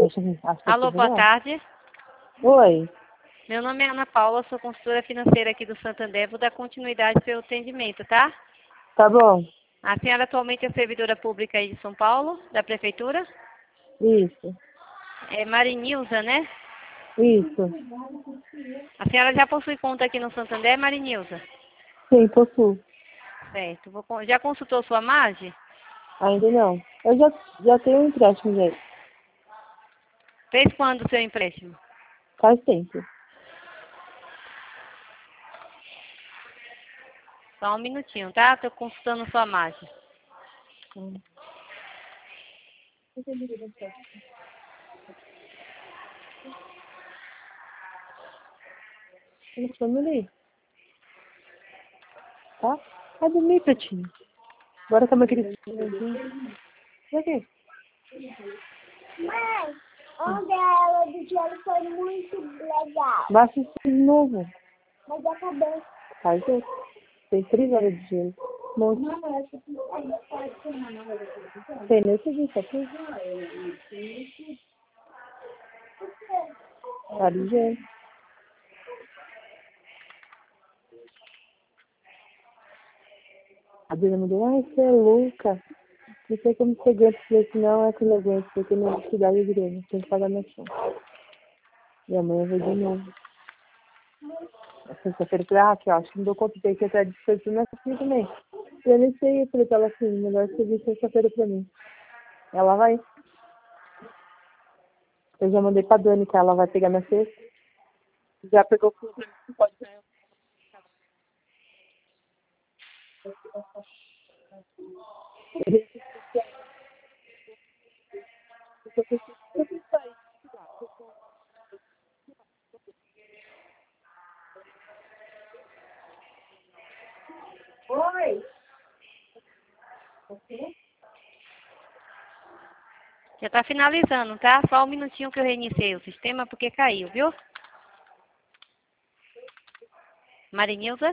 Deixa eu ver. Acho que Alô, boa tarde. Oi. Meu nome é Ana Paula, sou consultora financeira aqui do Santander. Vou dar continuidade ao seu atendimento, tá? Tá bom. A senhora atualmente é servidora pública aí de São Paulo, da Prefeitura? Isso. É Marinilza, né? Isso. A senhora já possui conta aqui no Santander, Marinilza? Sim, possuo. Certo. Já consultou sua margem? Ainda não. Eu já tenho um empréstimo, gente. Fez quando o seu empréstimo? Faz tempo. Só um minutinho, tá? Estou consultando sua margem. Vamos ali. Tá? Vai dormir, Pretinho. Agora tá meu querido. Pra quê? Mãe, ontem a aula do gelo foi muito legal. Vai assistir de novo. Mas eu acabei. Faz outro. Tem 3 horas de gelo. Monte. Tem nesse dia, só que tá de gelo. A Bíblia me deu, ai, você é louca. Não sei como você aguenta. Eu falei assim, não, é que eu não aguento, porque eu não estudar de igreja. Tem que pagar minha conta. E amanhã eu vou de novo. Na sexta-feira eu falei, aqui, ó, acho que não dou conta, tem que entrar de sexta minha filha também. E eu nem sei, eu falei pra ela assim, melhor você vir sexta-feira pra mim. Ela vai. Eu já mandei pra Dani que ela vai pegar minha cesta. Já pegou tudo, não pode ganhar. Oi. Já está finalizando, tá? Só um minutinho que eu reiniciei o sistema porque caiu, viu? Marinilza?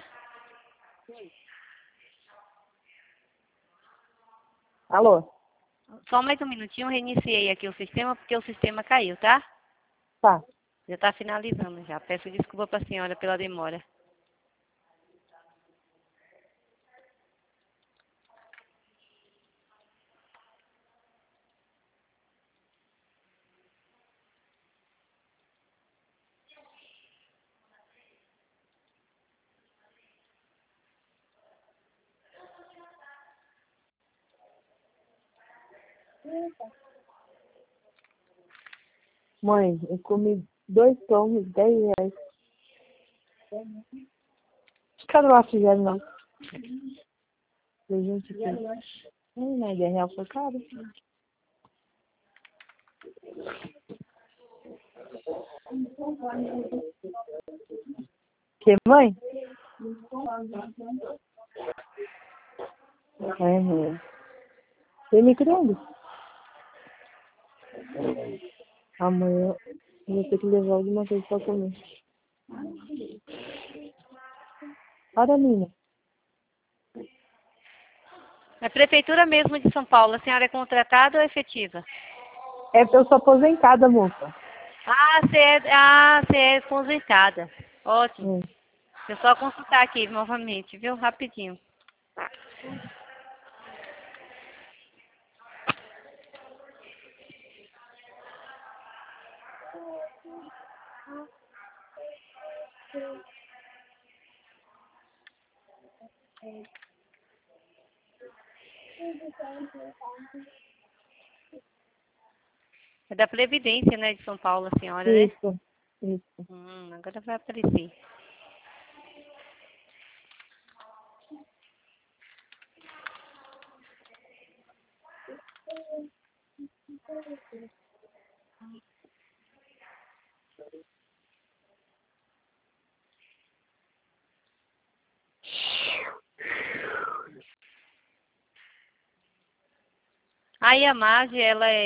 Alô? Só mais um minutinho, eu reiniciei aqui o sistema porque o sistema caiu, tá? Tá. Já está finalizando já. Peço desculpa para a senhora pela demora. Mãe, eu comi 2 pães, 10 reais. Cadê o afigério, não? Falei, gente, aqui. Mas 10 reais foi caro. Que, mãe? Tem micro-ondas? Amanhã eu vou ter que levar alguma coisa pra comer. Olha, Nina. É Prefeitura mesmo de São Paulo. A senhora é contratada ou efetiva? Eu sou aposentada, moça. Você é aposentada. Ótimo. Hum. Deixa eu só consultar aqui novamente, viu? Rapidinho. É da Previdência, né, de São Paulo, a senhora, né? Isso. Agora vai aparecer. Aí a margem,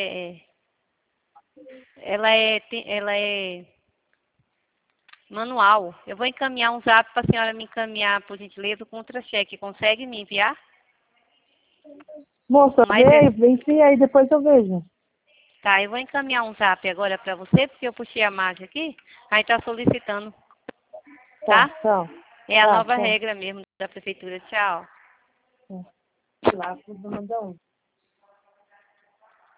ela é manual. Eu vou encaminhar um zap para a senhora me encaminhar, por gentileza, o contra-cheque. Consegue me enviar? Moça, Mas é vem sim, aí depois eu vejo. Tá, eu vou encaminhar um zap agora pra você, porque eu puxei a Márcia aqui. Aí tá solicitando, Tá, tá? tchau. É a Tá, nova tchau. regra mesmo da prefeitura. Tchau. Lá, vou mandar um.